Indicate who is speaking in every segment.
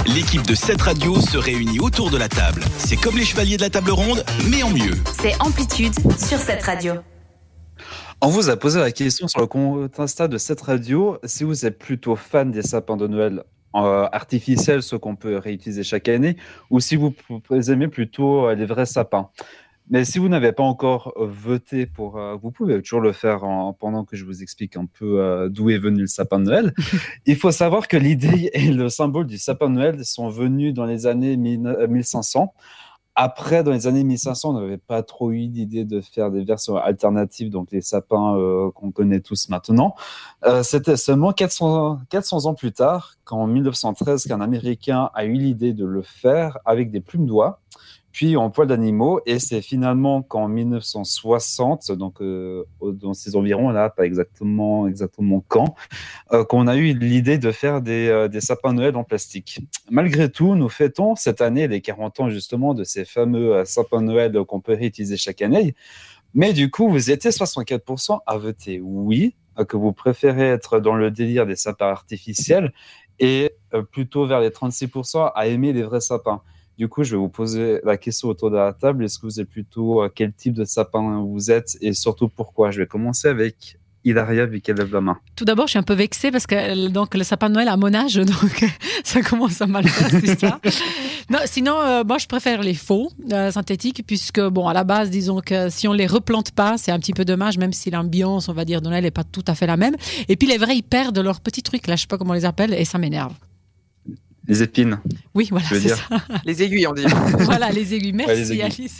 Speaker 1: L'équipe de cette radio se réunit autour de la table. C'est comme les chevaliers de la table ronde, mais en mieux.
Speaker 2: C'est Amplitude sur cette radio.
Speaker 3: On vous a posé la question sur le compte Insta de cette radio, si vous êtes plutôt fan des sapins de Noël artificiels, ceux qu'on peut réutiliser chaque année, ou si vous aimez plutôt les vrais sapins. Mais si vous n'avez pas encore voté pour, vous pouvez toujours le faire pendant que je vous explique un peu d'où est venu le sapin de Noël. Il faut savoir que l'idée et le symbole du sapin de Noël sont venus dans les années 1500. Après, dans les années 1500, on n'avait pas trop eu l'idée de faire des versions alternatives, donc les sapins qu'on connaît tous maintenant. C'était seulement 400 ans plus tard, qu'en 1913, qu'un Américain a eu l'idée de le faire avec des plumes d'oie, puis en poils d'animaux, et c'est finalement qu'en 1960, donc dans ces environs-là, pas exactement quand, qu'on a eu l'idée de faire des sapins de Noël en plastique. Malgré tout, nous fêtons cette année les 40 ans justement de ces fameux sapins de Noël qu'on peut réutiliser chaque année. Mais du coup, vous étiez 64% à voter oui, que vous préférez être dans le délire des sapins artificiels, et plutôt vers les 36% à aimer les vrais sapins. Du coup, je vais vous poser la question autour de la table. Est-ce que vous êtes plutôt quel type de sapin vous êtes et surtout pourquoi? Je vais commencer avec Hilaria vu qu'elle lève la main.
Speaker 4: Tout d'abord, je suis un peu vexée parce que donc, le sapin de Noël a mon âge, donc ça commence à mal faire cette histoire. Non, sinon, moi, je préfère les faux synthétiques puisque, bon, à la base, disons que si on les replante pas, c'est un petit peu dommage, même si l'ambiance, on va dire, de Noël n'est pas tout à fait la même. Et puis, les vrais, ils perdent leurs petits trucs, là, je sais pas comment on les appelle, et ça m'énerve.
Speaker 3: Les épines.
Speaker 4: Oui, voilà, c'est ça.
Speaker 5: Les aiguilles, on dit.
Speaker 4: Voilà, les aiguilles. Merci,
Speaker 3: ouais, les aiguilles.
Speaker 4: Alice.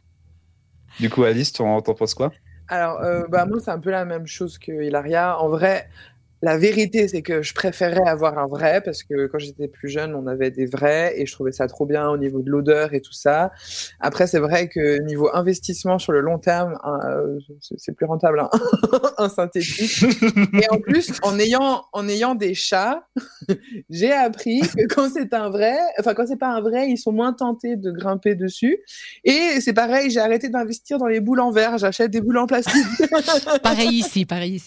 Speaker 3: Du coup, Alice, t'en penses quoi?
Speaker 5: Alors, moi, c'est un peu la même chose que Hilaria. En vrai, la vérité, c'est que je préférais avoir un vrai parce que quand j'étais plus jeune, on avait des vrais et je trouvais ça trop bien au niveau de l'odeur et tout ça. Après, c'est vrai que niveau investissement sur le long terme, c'est plus rentable, hein, un synthétique. Et en plus, en ayant des chats, j'ai appris que quand c'est pas un vrai, ils sont moins tentés de grimper dessus. Et c'est pareil, j'ai arrêté d'investir dans les boules en verre, j'achète des boules en plastique.
Speaker 4: Pareil ici.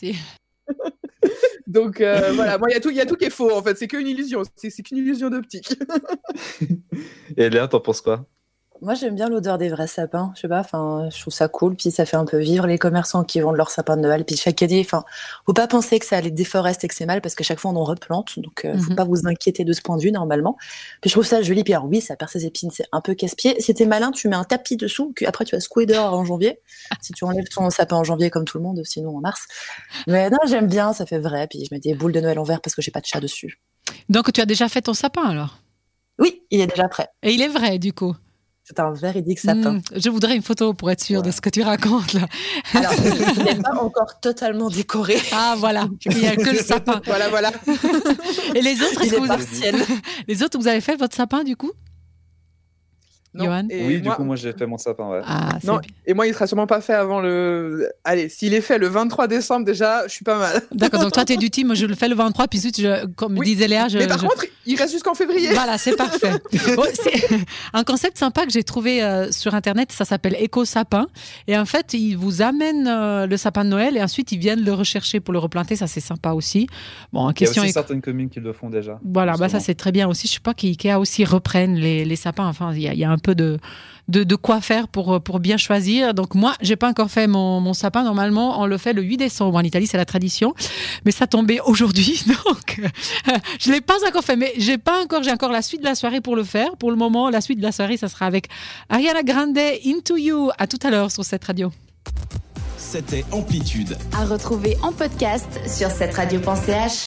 Speaker 5: Donc voilà, moi il y a tout qui est faux en fait, c'est qu'une illusion, c'est qu'une illusion d'optique.
Speaker 3: Et Léa, t'en penses quoi?
Speaker 6: Moi, j'aime bien l'odeur des vrais sapins. Je sais pas, je trouve ça cool. Puis ça fait un peu vivre les commerçants qui vendent leurs sapins de Noël. Puis chaque année, faut pas penser que ça les déforeste et que c'est mal parce que chaque fois on en replante. Donc, faut pas vous inquiéter de ce point de vue normalement. Puis je trouve ça joli. Puis alors oui, ça perd ses épines, c'est un peu casse-pied. Si t'es malin, tu mets un tapis dessous. Après, tu vas secouer dehors en janvier. Si tu enlèves ton sapin en janvier comme tout le monde, sinon en mars. Mais non, j'aime bien, ça fait vrai. Puis je mets des boules de Noël en verre parce que j'ai pas de chat dessus.
Speaker 4: Donc, tu as déjà fait ton sapin alors?
Speaker 6: Oui, il est déjà prêt.
Speaker 4: Et il est vrai du coup?
Speaker 6: C'est un véridique sapin.
Speaker 4: Je voudrais une photo pour être sûre de ce que tu racontes là.
Speaker 6: Alors, il n'est pas encore totalement décoré.
Speaker 4: Ah voilà, il n'y a que le sapin.
Speaker 5: Voilà.
Speaker 4: Et les autres, les autres, vous avez fait votre sapin du coup?
Speaker 5: Non.
Speaker 4: Johan?
Speaker 3: Oui, du coup, moi, j'ai fait mon sapin, ouais.
Speaker 4: Ah,
Speaker 5: non, et moi, il sera sûrement pas fait avant le... Allez, s'il est fait le 23 décembre, déjà, je suis pas mal.
Speaker 4: D'accord, donc toi, t'es du team, je le fais le 23, puis ensuite, comme disait Léa...
Speaker 5: Mais par contre, il reste jusqu'en février.
Speaker 4: Voilà, c'est parfait. Bon, c'est un concept sympa que j'ai trouvé sur Internet, ça s'appelle Éco-Sapin. Et en fait, ils vous amènent le sapin de Noël et ensuite, ils viennent le rechercher pour le replanter. Ça, c'est sympa aussi. Bon, en question...
Speaker 3: Il y a aussi certaines communes qui le font déjà.
Speaker 4: Voilà, ça, c'est très bien aussi. Je sais pas qu'IKEA aussi reprennent les sapins. Enfin, il y a un peu de quoi faire pour bien choisir. Donc moi, j'ai pas encore fait mon sapin. Normalement, on le fait le 8 décembre. En Italie, c'est la tradition. Mais ça tombait aujourd'hui, donc je l'ai pas encore fait. Mais j'ai encore la suite de la soirée pour le faire. Pour le moment, la suite de la soirée, ça sera avec Ariana Grande, Into You. À tout à l'heure sur cette radio.
Speaker 1: C'était Amplitude.
Speaker 2: À retrouver en podcast sur cette radio.ch.